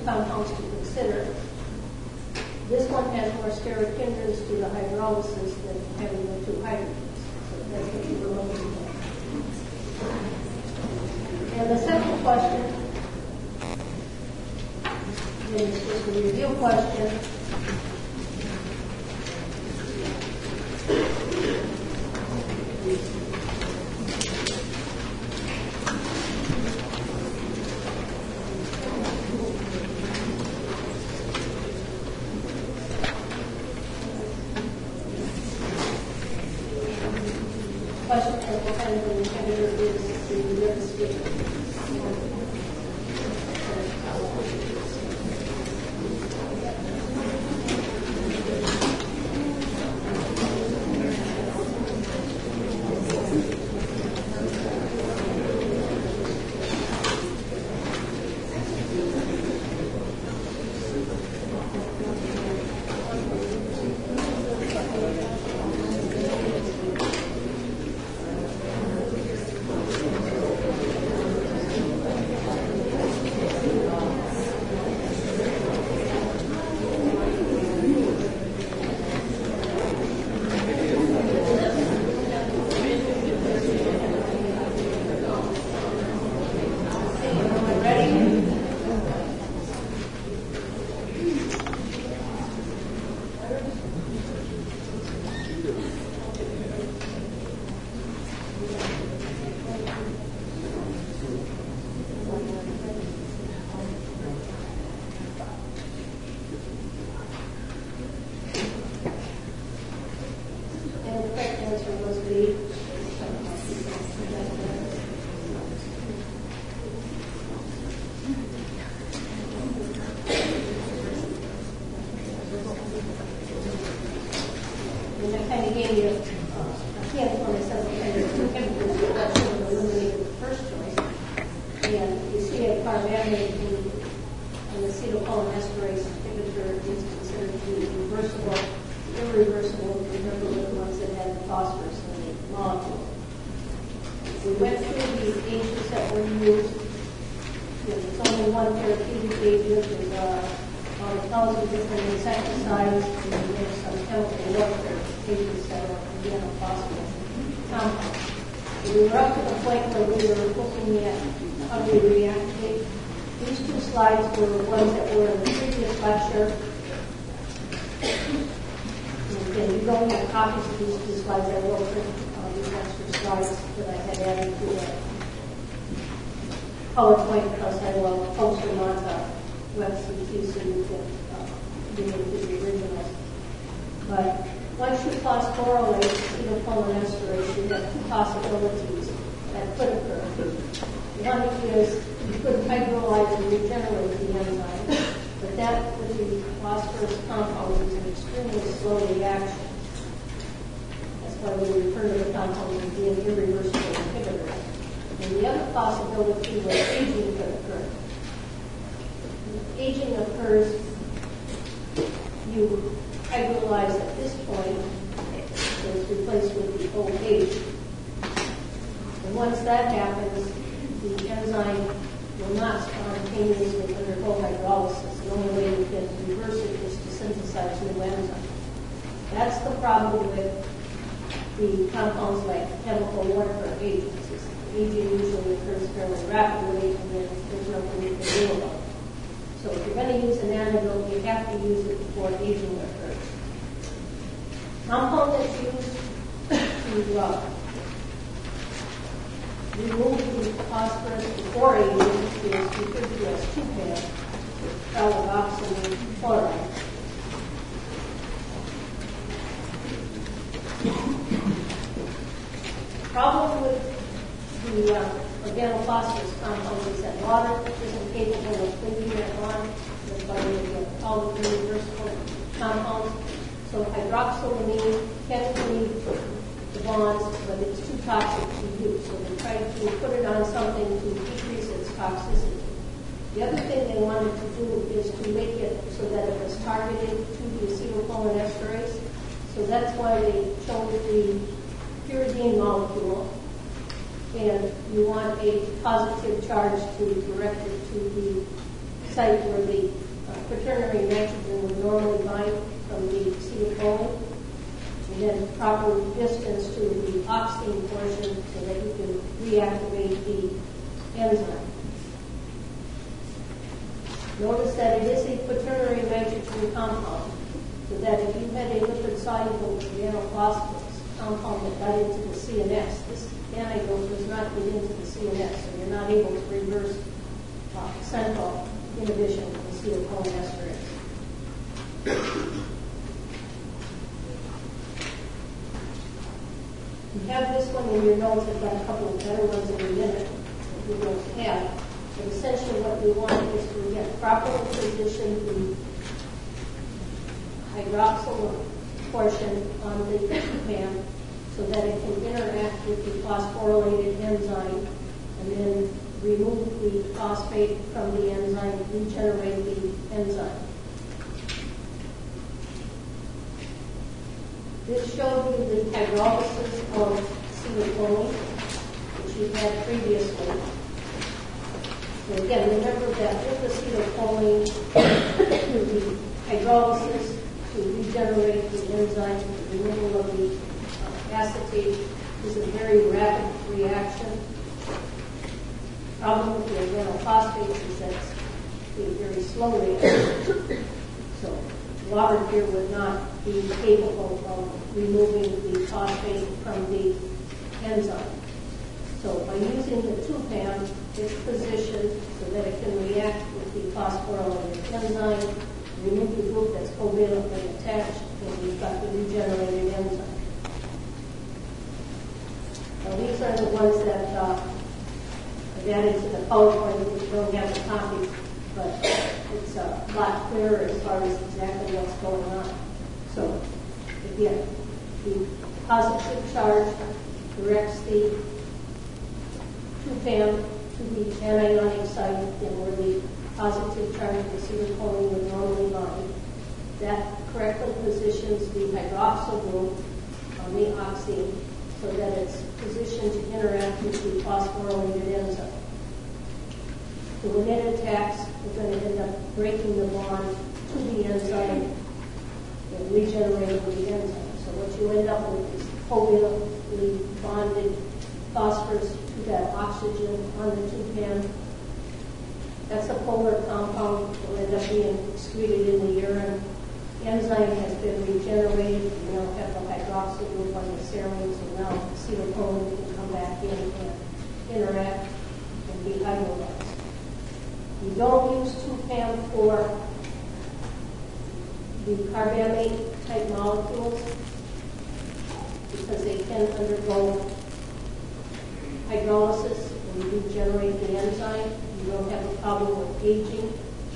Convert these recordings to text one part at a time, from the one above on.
compounds to consider. This one has more steric hindrance to the hydrolysis than having the two hydrogens. So that's what you were looking at. And the second question is just a review question. The other thing they wanted to do is to make it so that it was targeted to the acetylcholinesterase. So that's why they chose the pyridine molecule. And you want a positive charge to direct it to the site where the quaternary nitrogen would normally bind from the acetylcholine, and then proper distance to the oxime portion so that you can reactivate the enzyme. Notice that it is a quaternary nitrogen compound, so that if you had a lipid-soluble organophosphorus compound that got into the CNS, this antidote does not get into the CNS, so you're not able to reverse central inhibition of acetylcholinesterase. You have this one in your notes. I've got a couple of better ones in a minute that you don't have. But essentially what we want is to get properly position the hydroxyl portion on the pan so that it can interact with the phosphorylated enzyme and then remove the phosphate from the enzyme, regenerate the enzyme. This showed you the hydrolysis of acetylcholine, which you had previously. So again, remember that with acetylcholine, the hydrolysis to regenerate the enzyme, the removal of the acetate is a very rapid reaction. The problem with the organophosphates is that it's a very slow reaction. So water here would not be capable of removing the phosphate from the enzyme. So by using the 2-PAM, it's positioned so that it can react with the phosphorylated enzyme, remove the group that's covalently attached, and we've got the regenerated enzyme. Now these are the ones that I've added to the PowerPoint, which you don't have a copy, but it's a lot clearer as far as exactly what's going on. So again, the positive charge directs the 2-PAM to the anionic site, and where the positive charge of acetylcholine would normally bind. That correctly positions the hydroxyl group on the oxime so that it's positioned to interact with the phosphorylated enzyme. So when it attacks, we're going to end up breaking the bond to the enzyme and regenerating the enzyme. So what you end up with is covalently bonded phosphorus to that oxygen on the 2-PAM. That's a polar compound that will end up being excreted in the urine. The enzyme has been regenerated. We now have the hydroxyl group on the serine, so now acetylcholine can come back in and interact and be hydrolyzed. You don't use 2-PAM for the carbamate type molecules because they can undergo hydrolysis and regenerate the enzyme. You don't have a problem with aging.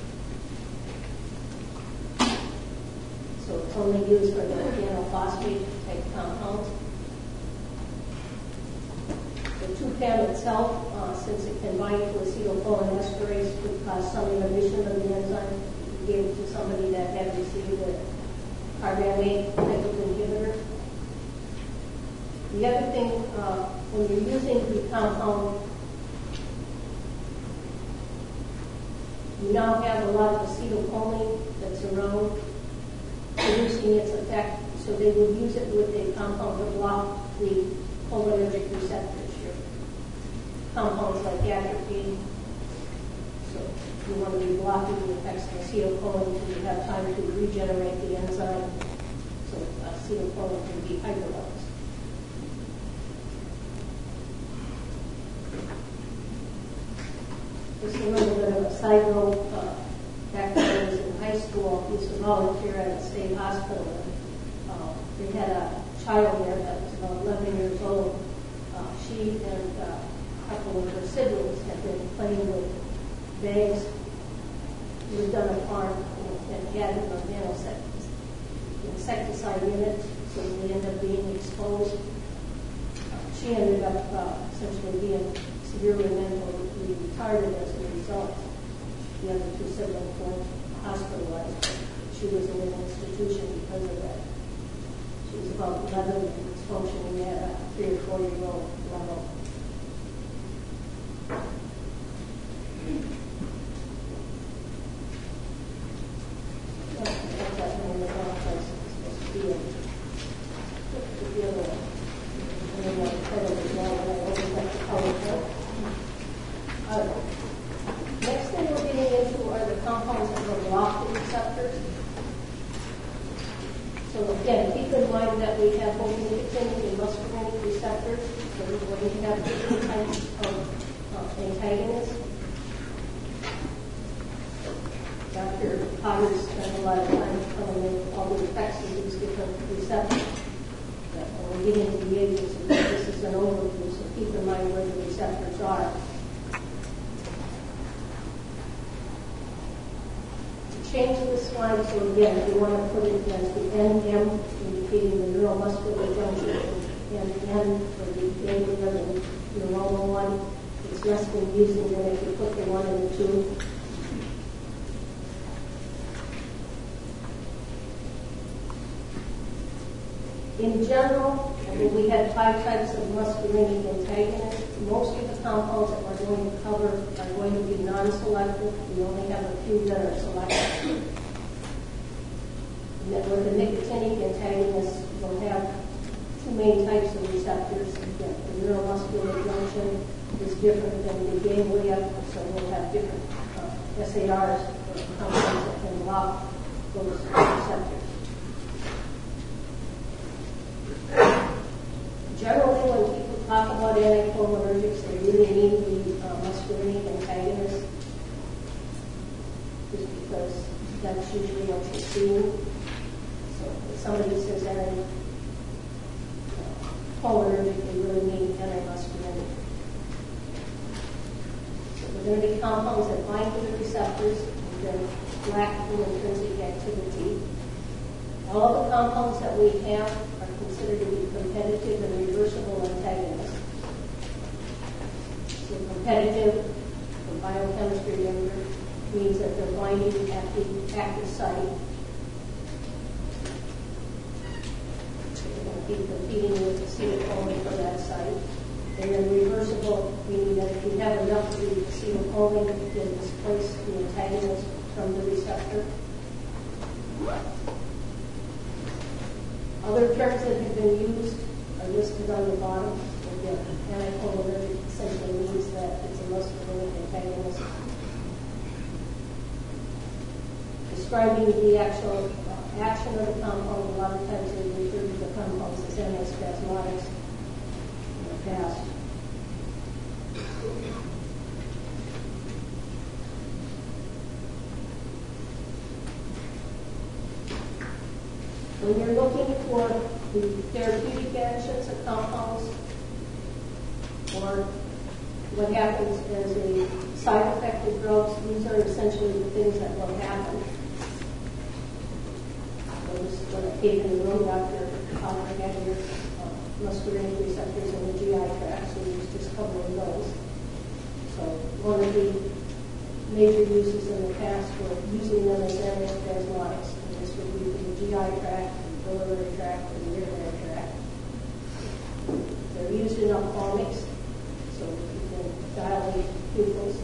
So it's only used for the organophosphate type compounds. The 2-PAM itself, since it can bind to acetylcholinesterase, could cause some inhibition of the enzyme. You gave it to somebody that had received a carbamate type of inhibitor. The other thing, when you're using the compound, you now have a lot of acetylcholine that's around producing its effect, so they would use it with a compound to block the cholinergic receptors. Your compounds like atropine, so you want to be blocking the effects of acetylcholine so you have time to regenerate the enzyme, so acetylcholine can be hydrolyzed. Just a little bit of a side note. Back when I was in high school, I used to volunteer at a state hospital. And they had a child there that was about 11 years old. She and a couple of her siblings had been playing with bags. Lived on a farm and had an insecticide in it, so they ended up being exposed. She ended up essentially being severely mentally retarded as a result. The other two siblings weren't hospitalized. She was in an institution because of that. She was about 11 and was functioning at a 3 or 4-year-old level. So again, keep in mind that we have both nicotinic and muscarinic receptors, so we're going to have different types of antagonists. Dr. Potter spent a lot of time telling you all the effects of these different receptors. But when we get into the agents, this is an overview, so keep in mind where the receptors are. Change this line, so again, we want to put it as the NM, indicating the neuromuscular junction, and N for the ganglia and neuronal one. It's less confusing than if you put the 1 and the 2. In general, we had 5 types of muscarinic antagonists. Most of the compounds that we're going to cover are going to be non-selective. We only have a few that are selective. And with the nicotinic antagonists, we'll have 2 main types of receptors. Again, the neuromuscular junction is different than the ganglia, so we'll have different SARs or compounds that can block those receptors. Generally, when people talk about anticholinergics, they really mean the muscarinic antagonists, just because that's usually what you're seeing. So if somebody says anticholinergic, they really mean antimuscarinic. So they're going to be compounds that bind to the receptors and then lack full intrinsic activity. All of the compounds that we have are considered to be competitive and reversible antagonists. So competitive, the biochemistry member, means that they're binding at the active site. They're going to be competing with acetylcholine for that site. And then reversible, meaning that if you have enough of the acetylcholine, you can displace the antagonist from the receptor. Other terms that have been used are listed on the bottom. Again, anticholinergic essentially means that it's a muscarinic antagonist. Describing the actual action of the compound, a lot of times they refer to the compounds as antispasmodics in the past. When you're looking for the therapeutic actions of compounds, or what happens as a side effect of drugs, these are essentially the things that will happen. So this is what I gave in the room. Dr. Potter had your muscarinic receptors in the GI tract, so he was just covering those. So one of the major uses in the past were using them as antispasmodics. This would be for the GI tract, the biliary tract, and the urinary tract. They're used in ophthalmics, so you can dilate pupils.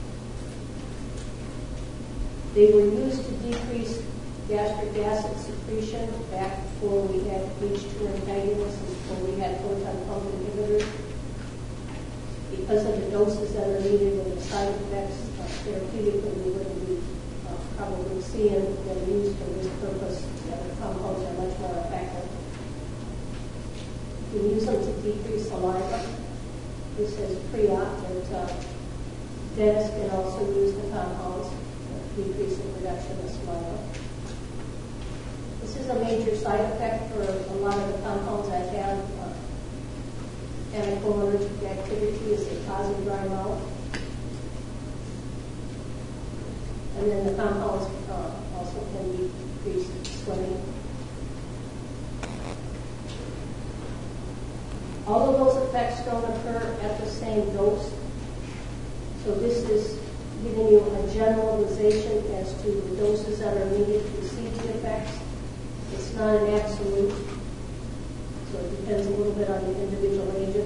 They were used to decrease gastric acid secretion back before we had H2 antagonists and before we had proton pump inhibitors. Because of the doses that are needed and the side effects, therapeutically we wouldn't be probably seeing them used for this purpose. The other compounds are much more effective. You can use them to decrease saliva. This is pre-op, but dentists can also use the compounds to decrease the production of saliva. This is a major side effect for a lot of the compounds that have anticholinergic activity, is they cause a dry mouth. And then the compounds also can decrease sweating. All of those effects don't occur at the same dose. So this is giving you a generalization as to the doses that are needed to see the effects. It's not an absolute, so it depends a little bit on the individual agent.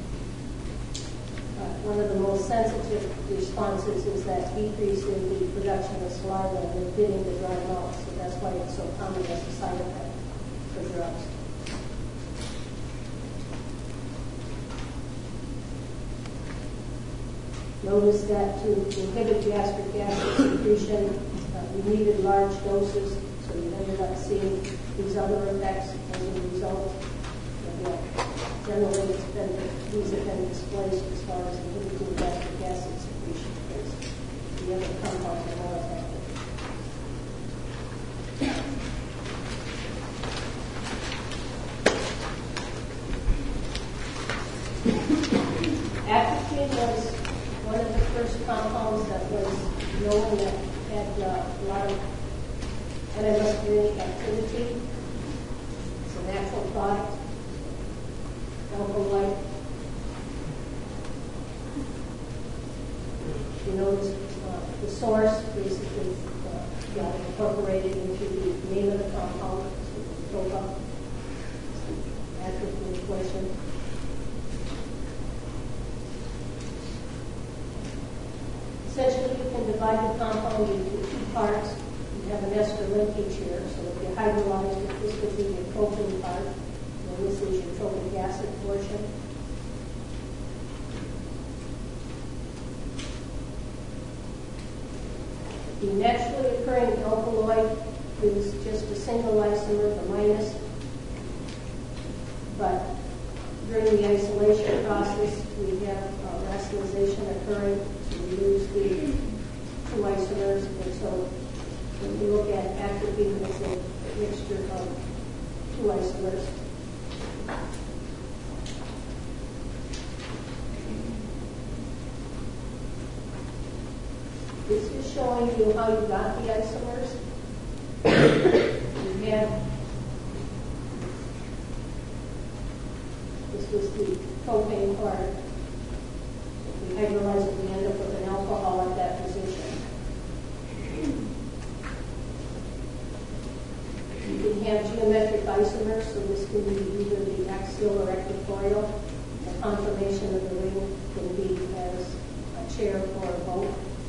One of the most sensitive responses is that decrease in the production of saliva and getting the dry mouth. So that's why it's so common as a side effect for drugs. Notice that to inhibit gastric acid secretion, you needed large doses, so you ended up seeing these other effects as a result. Generally, these have been displaced as far as the nicotine gastric acid secretion goes. The other compounds are more effective. Atropine was one of the first compounds that was known that had a lot of antimuscarinic activity. It's a natural product. Alkaloid. You notice the source basically got incorporated into the name of the compound, TOPA, atropine equation. Essentially, you can divide the compound into two parts. You have an ester linkage here, so if you hydrolyze it, this would be the propane part. This is your tropic acid portion. The naturally occurring alkaloid is just a single isomer, the minus, but during the isolation process, we have racemization occurring to lose the two isomers, and so when you look at atropine, it's a mixture of two isomers. This is showing you how you got the isomers. You have, this was the propane part. We hydrolyze it, we end up with an alcohol at that position. You can have geometric isomers, so this can be either the axial or equatorial. The conformation of the ring can be as a chair or a boat.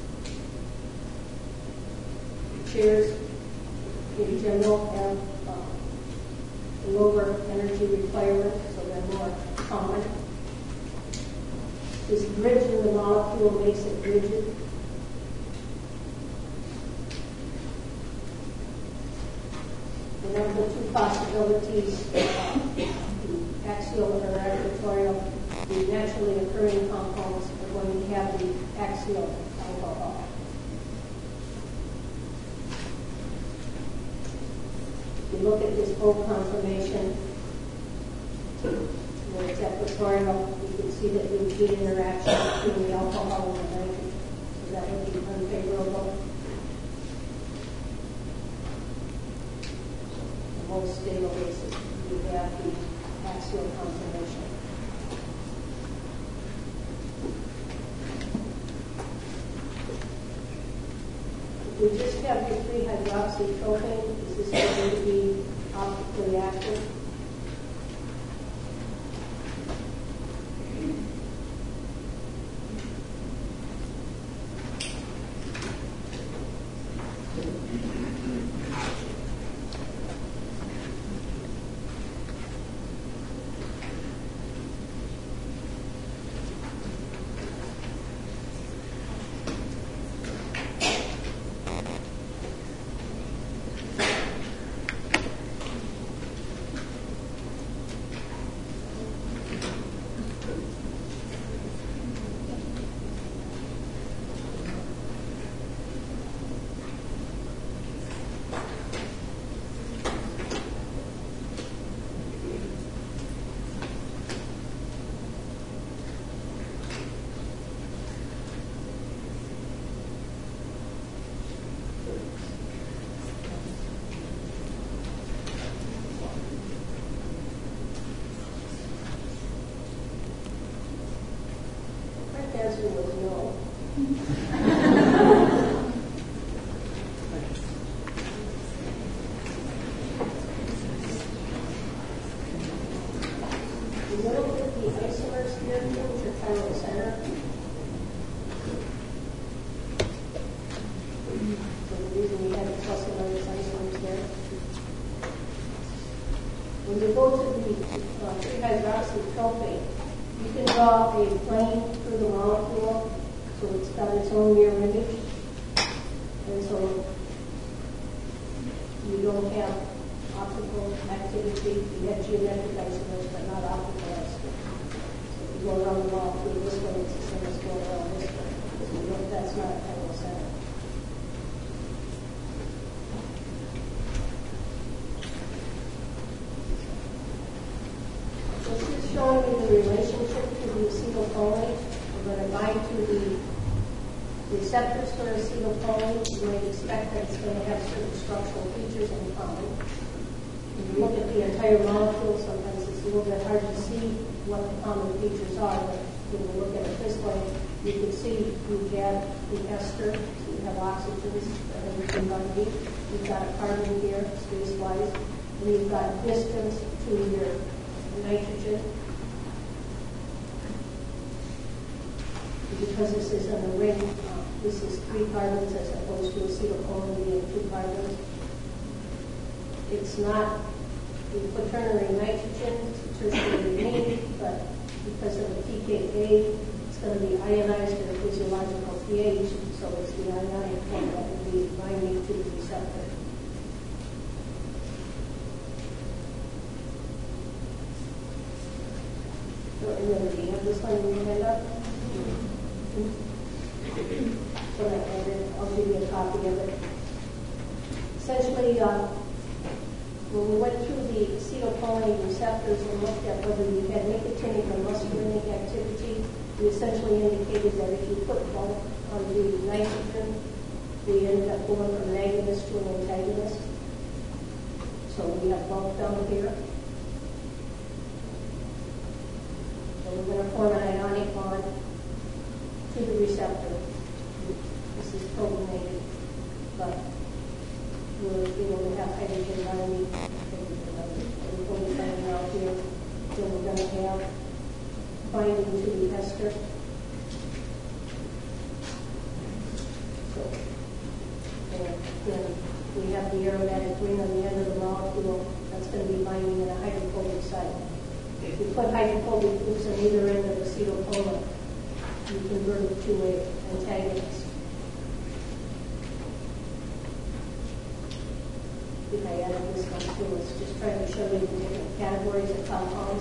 Chairs in general have a lower energy requirement, so they're more common. This bridge in the molecule makes it rigid. We have the two possibilities, the axial or equatorial. The naturally occurring compounds are going to have the axial alcohol. If you look at this boat conformation, where it's equatorial, you can see that you get interaction between the alcohol and the nitrogen. So that would be unfavorable. The most stable basis, you have the axial conformation. If we just have your 3-hydroxypropane, is this going to be optically active? Answer was no. You look at the isomers here, which are chiral center. So the reason we have the plus and minus isomers there. When you go to the 3-hydroxypropane, you can draw a plane through the molecule, so it's got its own mirror image, and so you don't have optical activity. We have geometric isomers, but not optical isomers. So if you go around the molecule this way, it's the same as going around this way. So you know that's not a chiral center. This is showing you the relationship to the acetylcholine. We're going to bind to the receptors for acetylcholine. You might expect that it's going to have certain structural features in common. If you look at the entire molecule, sometimes it's a little bit hard to see what the common features are, but when you look at it this way, you can see you have the ester, so you have oxygens that are combined. You've got a carbon here, space-wise, and you've got distance to your nitrogen. Because this is in a ring, this is 3 carbons as opposed to acetylcholine being 2 carbons. It's not the quaternary nitrogen, it's a tertiary amine, but because of the pKa, it's going to be ionized at a physiological pH, so it's the ionic form that will be binding to the receptor. So, do you have this one in your hand up? So I'll give you a copy of it. Essentially, when we went through the acetylcholine receptors and looked at whether you had nicotinic or muscarinic activity, we essentially indicated that if you put both on the nitrogen, we ended up going from an agonist to an antagonist. So we have both down here. So we're going to form an ionic bond to the receptor. This is protonated, but we're able to have hydrogen binding. We're going to find out here. Then we're going to have binding to the ester. So, and then we have the aromatic ring on the end of the molecule. That's going to be binding in a hydrophobic site. If you put hydrophobic groups on either end of the acetylcholine, you convert it to an antagonist. I think I added this one too. It's just trying to show you the different categories of compounds.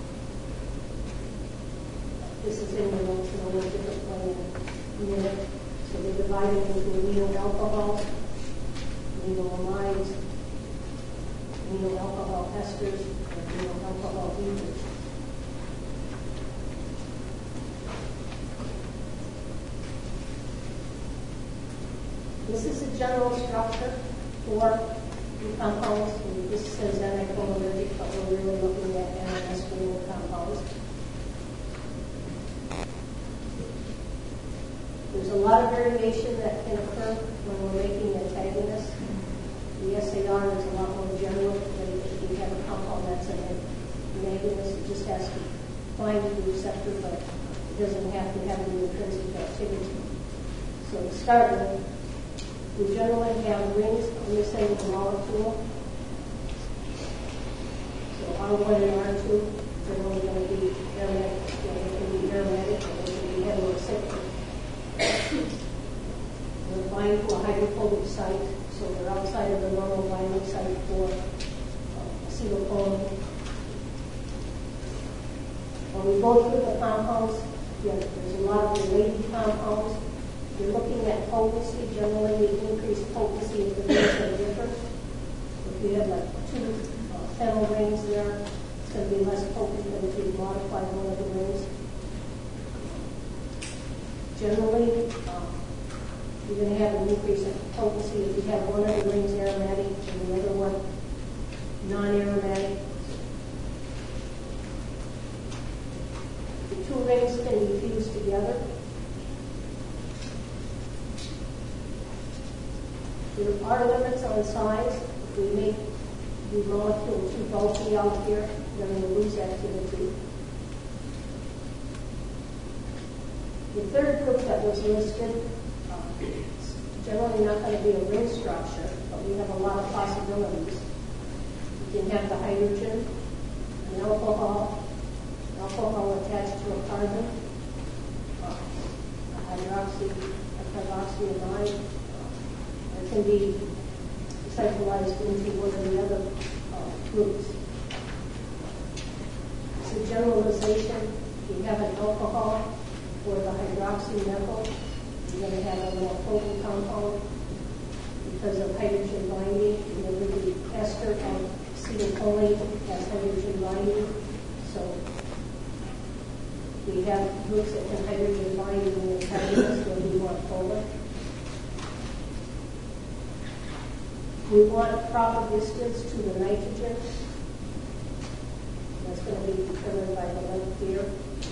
This is in the notes in a little different way in a minute. So they're divided into amino alcohols, amino amides, amino alcohol esters, and amino alcohol ethers. This is a general structure for the compounds. And this says anticholinergic, but we're really looking at NMS compounds. There's a lot of variation that can occur when we're making antagonists. The SAR is a lot more general than if you have a compound that's an agonist. It just has to bind to the receptor, but it doesn't have to have the intrinsic activity. So to start with, we generally have rings on this end of the molecule. So R1 and R2 are only going to be aromatic. They can be aromatic, or they can be heterocyclic. They're bind to a hydrophobic site, so they're outside of the normal binding site for acetylcholine. When we go through the compounds, there's a lot of related compounds. You're looking at potency. Generally, we increase potency if the rings are different. If you have like 2 phenyl rings there, it's going to be less potent than if you modify one of the rings. Generally, you're going to have an increase in potency if you have one of the rings aromatic and the other one non-aromatic. The 2 rings can be fused together. There are limits on size. If we make the molecule too bulky out here, then we'll lose activity. The third group that was listed is generally not going to be a ring structure, but we have a lot of possibilities. You can have the hydrogen, an alcohol attached to a carbon, a hydroxyamide. It can be centralized into one of the other groups. It's a generalization. If you have an alcohol or the hydroxymethyl, you're going to have a more potent compound because of hydrogen binding. Remember the ester of acetylcholine has hydrogen binding. So we have groups that can hydrogen bind and the antagonists will be more polar. We want proper distance to the nitrogen. That's going to be determined by the length here.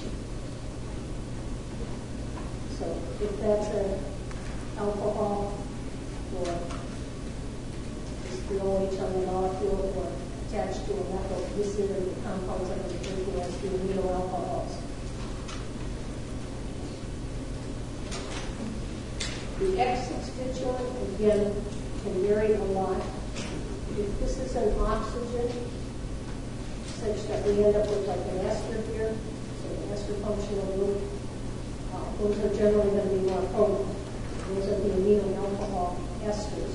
So if that's an alcohol or just the OH on the molecule or attached to a methyl, this is the compounds that are referred to as the amino alcohols. The X constituent, again, can vary a lot. If this is an oxygen, such that we end up with like an ester here, so an ester functional group, those are generally going to be more potent. Those are the amino alcohol esters.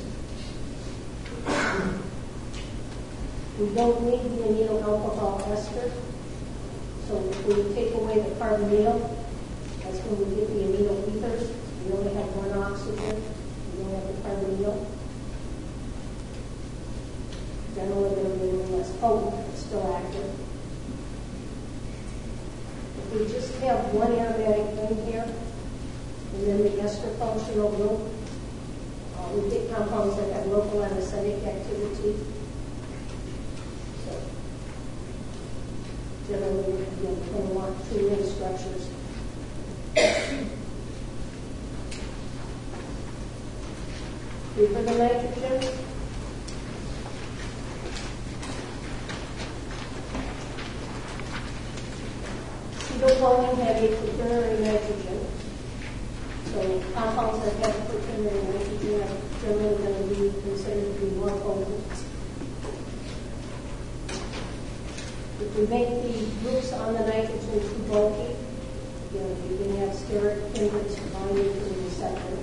We don't need the amino alcohol ester, so if we take away the carbonyl, that's when we get the amino ethers. We only have one oxygen, we don't have the carbonyl. Generally, they're a little less potent, but still active. If we just have one aromatic ring here, and then the ester functional group, we get compounds that have local anesthetic activity. So, generally, we're going to want two ring structures. For the nitrogen, acetylcholine have a quaternary nitrogen. So compounds that have a quaternary nitrogen are generally going to be considered to be more potent. If we make the groups on the nitrogen too bulky, you can have steric hindrance binding to the receptor.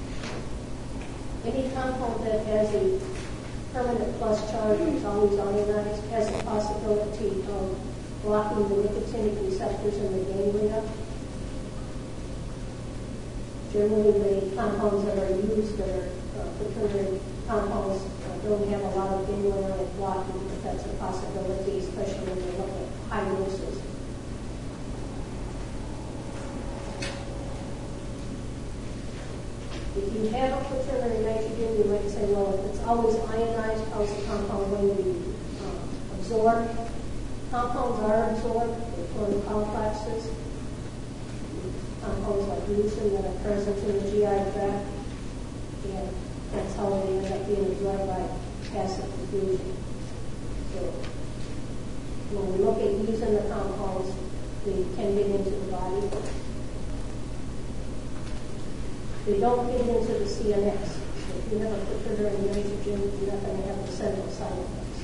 Any compound that has a permanent plus charge, it's always ionized, has a possibility of blocking the nicotinic receptors in the ganglia. Generally, the compounds that are used that are quaternary compounds don't have a lot of ganglionic blocking, but that's a possibility, especially when you look at high doses. If you have a quaternary nitrogen, you might say, well, if it's always ionized, how's the compound going to be absorbed? Compounds are absorbed. They form complexes. Compounds like leucine that are present in the GI tract, and that's how they end up being absorbed by passive diffusion. So when we look at using the compounds, they can get into the body. They don't get into the CNS. So if you have a quaternary nitrogen, you're not going to have the central side effects.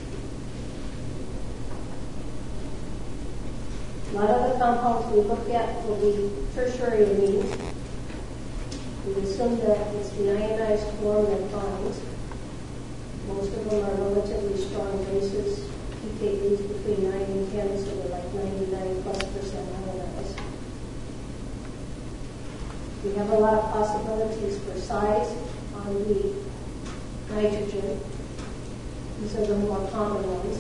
A lot of the compounds we look at will be tertiary amines. We assume that it's the ionized form that binds. Most of them are relatively strong bases. pKa's between 9 and 10, so they're like 99+% ionized. We have a lot of possibilities for size on the nitrogen. These are the more common ones.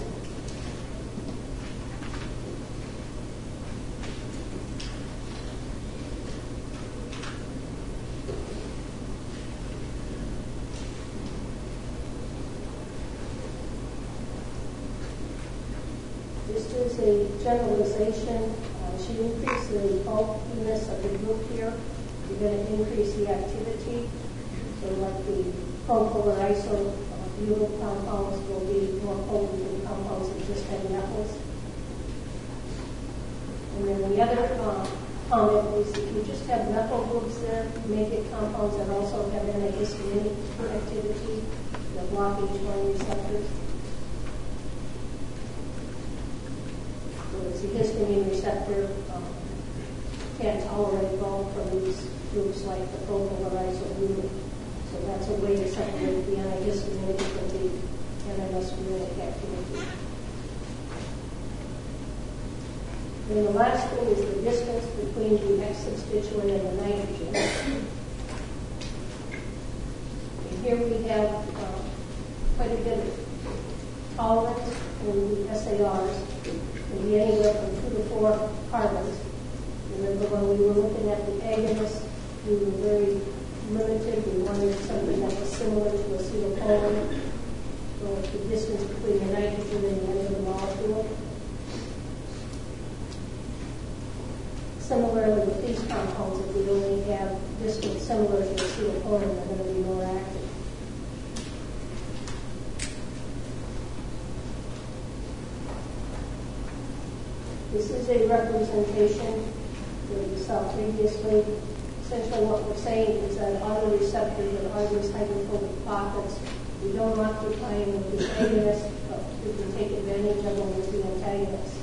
This is a generalization. As you increase the bulkiness of the group here, you're going to increase the activity. So like the propolar isobutyl compounds will be more potent than compounds that just have methyls. And then the other comment is if you just have methyl groups there, you may get compounds that also have antihistaminic activity that block H1 receptors. So it's a histamine receptor can't tolerate both from these groups like the propolar isobutyl. So that's a way to separate the antihistaminic from the antimuscarinic activity. And the last thing is the distance between the X-substituent and the nitrogen. And here we have quite a bit of tolerance in the SARs. It can be anywhere from 2 to 4 carbons. Remember when we were looking at the agonists, we were very limited. We wanted something that was similar to acetylcholine. So the distance between the nitrogen and the end of the molecule. Similarly with these compounds, if we only have distance similar to acetylcholine, they're going to be more active. This is a representation that we saw previously. Essentially what we're saying is that autoreceptors are these hydrophobic pockets. We don't occupy them with the agonist, but we can take advantage of them with the antagonist.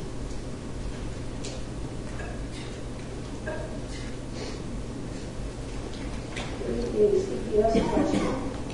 Here's the CPS question.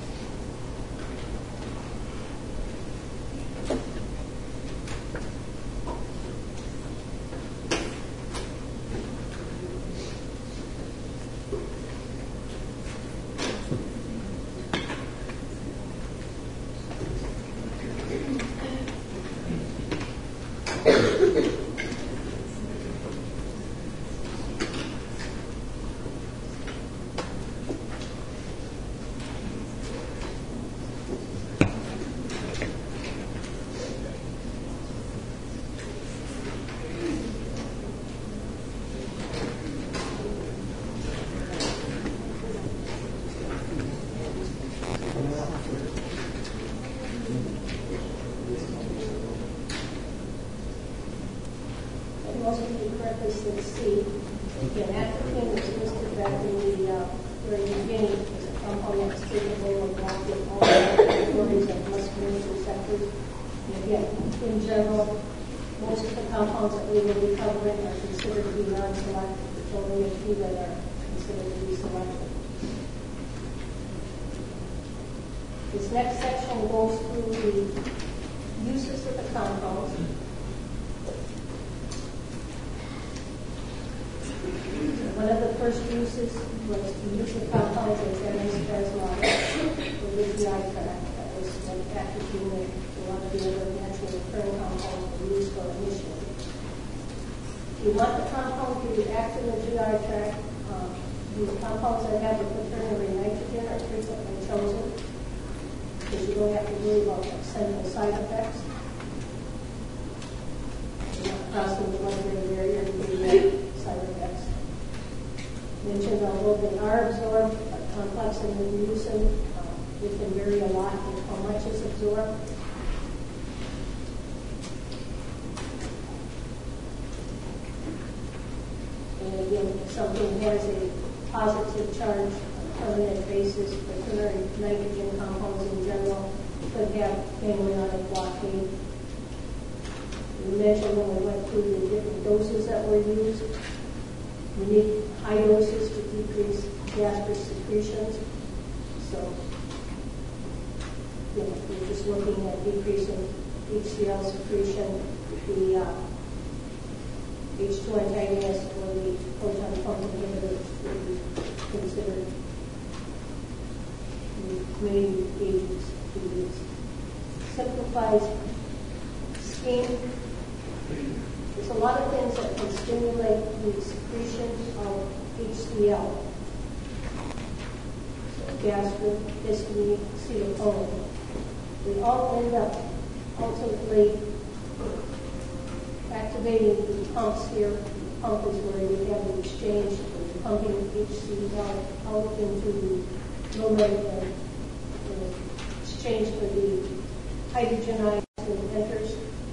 This next section goes through the uses of the compounds. One of the first uses was the use of compounds as antispasmodics for the GI tract. That was when atrazine and a lot of the other naturally occurring compounds were used for initially. If you want the compound to act in the GI tract, these compounds that have the quaternary nitrogen are frequently chosen because you don't have to worry about central side effects. You're not crossing the blood-brain barrier to get side effects. Mentioned although they are absorbed, complex in the mucin, it can vary a lot in how much is absorbed. And again, if something has a positive charge on a permanent basis, quaternary nitrogen compounds in general could have ganglionic blockade. We mentioned when we went through the different doses that were used, we need high doses to decrease gastric secretions. So, we're just looking at decreasing HCl secretion, the H2 antagonist or the proton pump inhibitors would be considered the main agents to use. Simplifies scheme. There's a lot of things that can stimulate the secretion of HCl. So gastrin, histamine, acetylcholine. They all end up ultimately activating the pumps here. The pump is where you have the exchange of pumping HCl out into the lumen and exchange for the hydrogen ions and enters.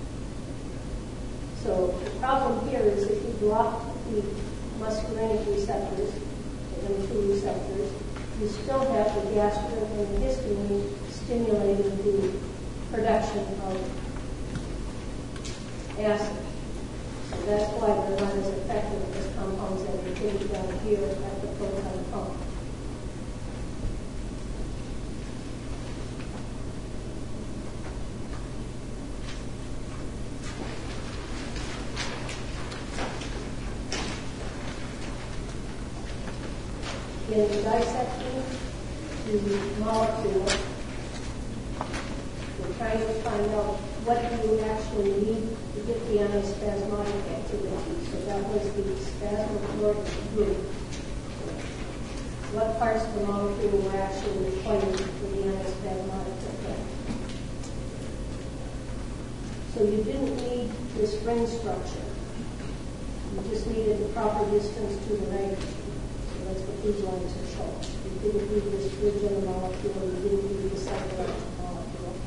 So the problem here is if you block the muscarinic receptors, the M2 receptors, you still have the gastrin and the histamine stimulating the production of acid. So that's why they're not as effective as compounds that are taken down here at the proton pump. In dissecting the molecule, we're trying to find out what you actually need to get the antispasmodic activity. So that was the spasmodic group. What parts of the molecule were actually required for the antispasmodic effect? So you didn't need this ring structure. You just needed the proper distance to the nitrogen. So that's what these lines are showing. You didn't need this bridge in the molecule. You didn't need the separate molecule.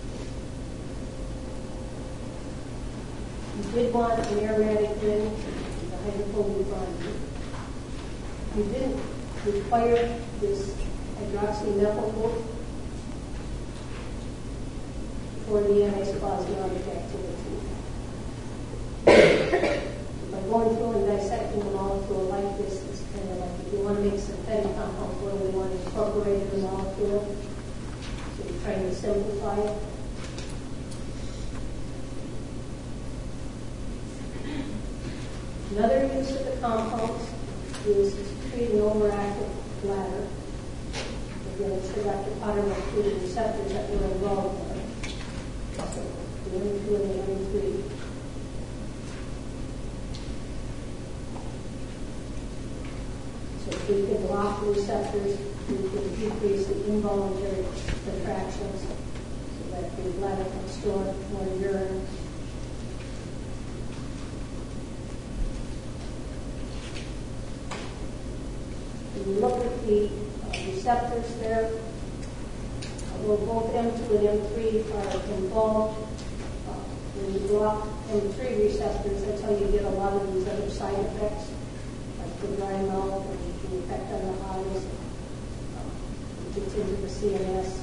You did want an aromatic ring, the hydrophobic bonding. You didn't require this hydroxymethyl group for the antispasmodic activity. By going through and dissecting the molecule like this, it's kind of like if you want to make synthetic compounds, where we want to incorporate the molecule, so you're trying to simplify it. Another use of the compounds is to treat an overactive bladder. Again, I'm sure Dr. Potter went through the receptors that were involved there. So the M2 and the M3. So if we can block the receptors, we can decrease the involuntary contractions so that the bladder can store more urine. When you look at the receptors there, although both M2 and M3 are involved, when you block M3 receptors, that's how you get a lot of these other side effects, like the dry mouth and the effect on the eyes. It gets into the CNS.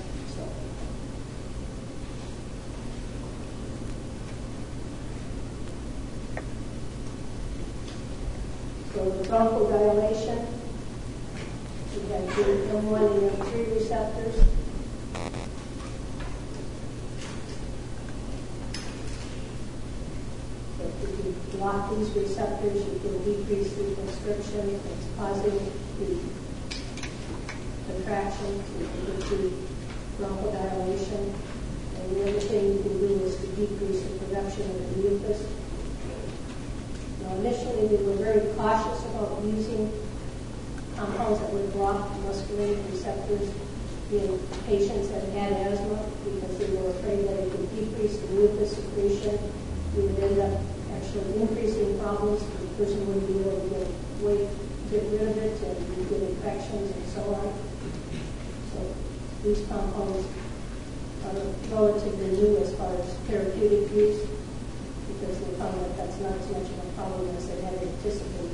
So the bronchodilation, we have the M1 and M3 receptors. So if you block these receptors, you can decrease the constriction that's causing the contraction, so you can get the bronchodilation. And the other thing you can do is to decrease the production of the mucus. Now, initially, we were very cautious about using compounds that would block muscarinic receptors in patients that had asthma because we were afraid that it would decrease the mucus secretion. We would end up actually increasing problems. The person wouldn't be able to get rid of it, and you'd get infections and so on. So these compounds are relatively new as far as therapeutic use because they found that that's not as much of a problem as they had anticipated.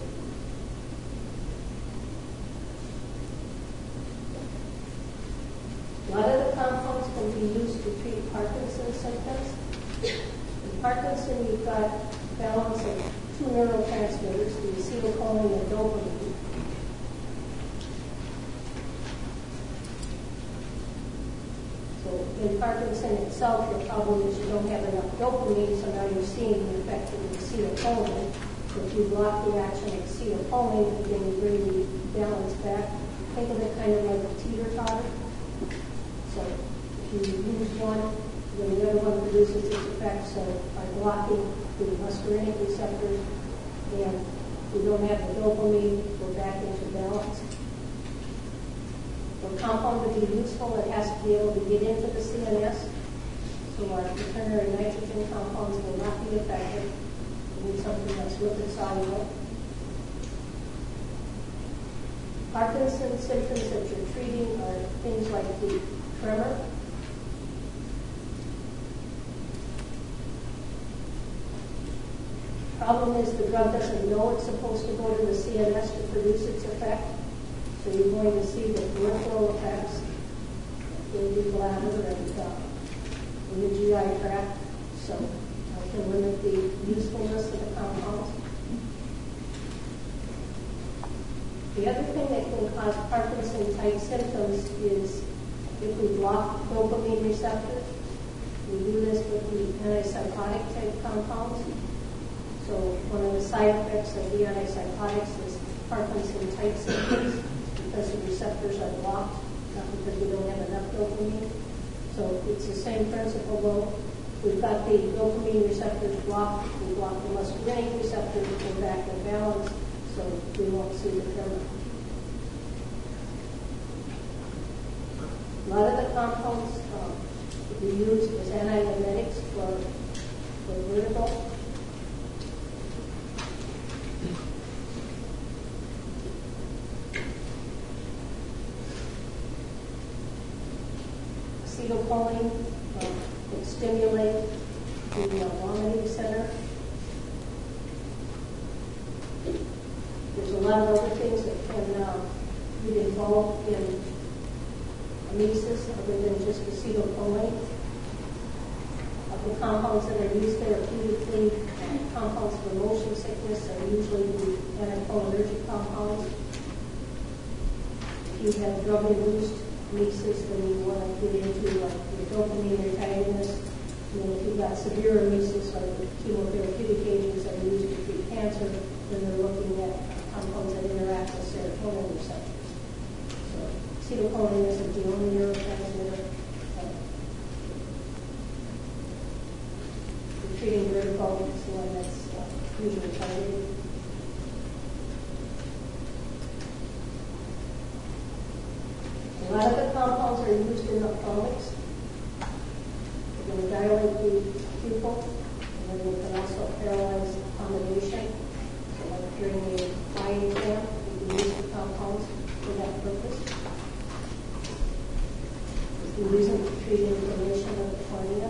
A lot of the compounds can be used to treat Parkinson's symptoms. In Parkinson, you've got balance of two neurotransmitters, the acetylcholine and dopamine. So in Parkinson itself, your problem is you don't have enough dopamine, so now you're seeing the effect of the acetylcholine. So if you block the action of acetylcholine, then you bring the balance back. Think of it kind of like a teeter-totter. So if you use one, then the other one produces its effect. So by blocking the muscarinic receptors, and we don't have the dopamine, we're back into balance. For a compound to be useful, it has to be able to get into the CNS. So our quaternary nitrogen compounds will not be effective. We need something that's lipid soluble. Parkinson's symptoms that you're treating are things like the tremor. Problem is the drug doesn't know it's supposed to go to the CNS to produce its effect. So you're going to see the peripheral effects in the bladder and in the GI tract. So I can limit the usefulness of the compounds. The other thing that can cause Parkinson-type symptoms is if we block dopamine receptors. We do this with the antipsychotic type compounds. So one of the side effects of the antipsychotics is Parkinson-type symptoms because the receptors are blocked, not because we don't have enough dopamine. So it's the same principle, though. We've got the dopamine receptors blocked, we block the muscarinic receptors, we're back in balance, so we won't see the tremor. A lot of the compounds we use as antiemetics for vertigo. Acetylcholine can stimulate the vomiting center. There's a lot of other things that can get involved in emesis other than just acetylcholine. Of the compounds that are used therapeutically, compounds for motion sickness are usually the anticholinergic compounds. If you have drug-induced emesis, then you want to get into your dopamine antagonist. And then if you've got severe emesis, like the chemotherapeutic agents that are used to treat cancer, then they're looking at compounds that interact with serotonin receptors. So acetylcholine isn't the only neurotransmitter. Treating vertigo is the one that's usually targeted. A lot of the compounds are used in ophthalmics. They're going to dilate the pupil, and then they can also paralyze accommodation. So like during the eye exam, you can use the compounds for that purpose. It's been used to treat inflammation of the cornea.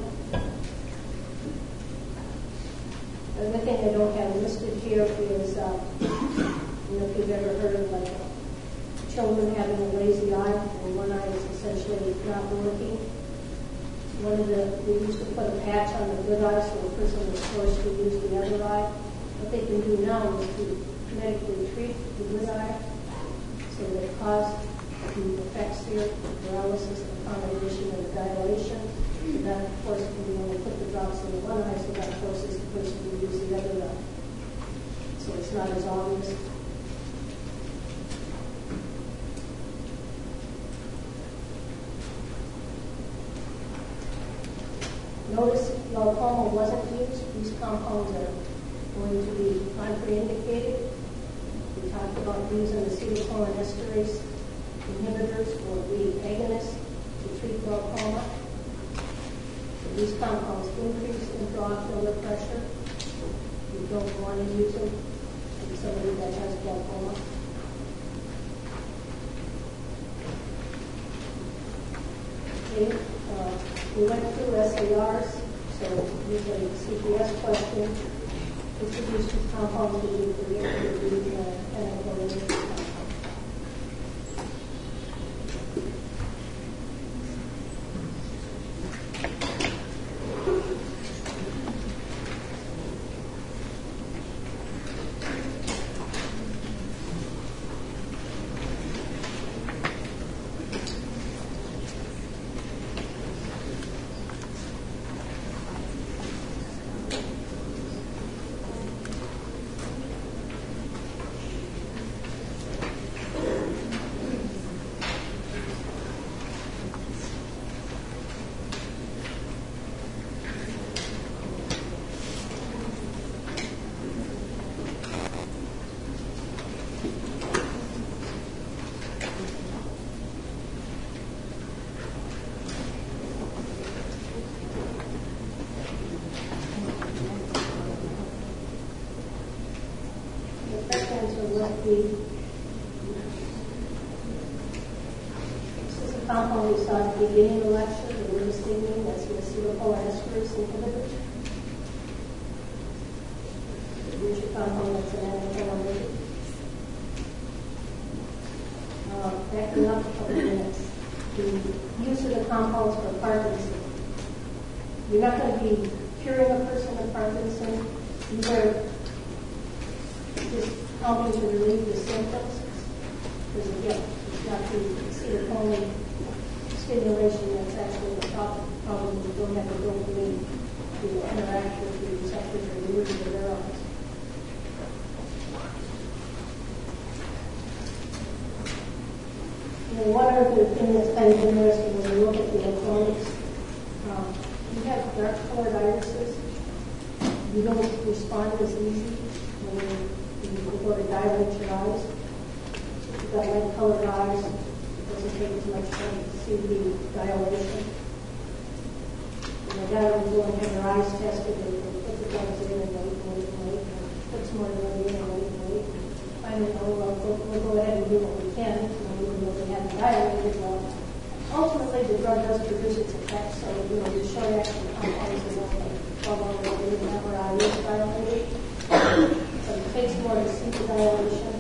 The thing I don't have listed here is, if you've ever heard of like children having a lazy eye, and one eye is essentially not working. We used to put a patch on the good eye so the person was forced to use the other eye. What they can do now is to medically treat the good eye so that it cause the effects here, the paralysis, the accommodation, and the dilation. So that, of course, when you only put the drops in the one eye, so that forces the person to use the other eye. So it's not as obvious. Notice glaucoma wasn't used. These compounds are going to be contraindicated. We talked about using acetylcholinesterase inhibitors or the agonists to treat glaucoma. So these compounds increase intraocular pressure. You don't want to use them in somebody that has glaucoma. Okay. We went through SARs, so using the CPS question, which is used to compounds that you predict to be anticholinergic compounds. This is a compound we saw at the beginning of the lecture, the lumistigmine, that's the acetylcholinesterase inhibitor. Here's your compound that's an anticholinergic. Backing up a couple minutes, the use of the compounds for Parkinson. You're not going to be curing a person of Parkinson. These are just helping to relieve the symptoms, because again, it's not the acetylcholine stimulation that's actually the problem. You don't have the dopamine to interact with the receptors or move the neurons. Another good thing that's kind of interesting when you look at the electronics, you have dark colored irises. You don't respond as easy when you go to dilate your eyes. If you've got light colored eyes, it doesn't take as much time to see the dilation. And my daughter was going to have her eyes tested and put the drugs in and wait. Put some more drugs in and wait. Finally, we'll go ahead and do what we can, even though they haven't dilated well. Ultimately, the drug does produce its effect, so, the short action compounds are not like 12 hours later, never eye is dilated. So it takes more to see the dilation.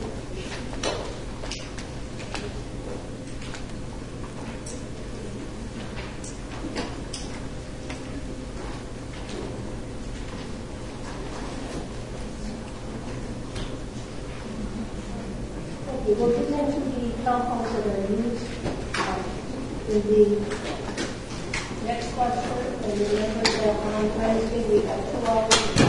Okay, we'll get into the compounds that are used in the next lecture, and remember that on Wednesday we have 2 hours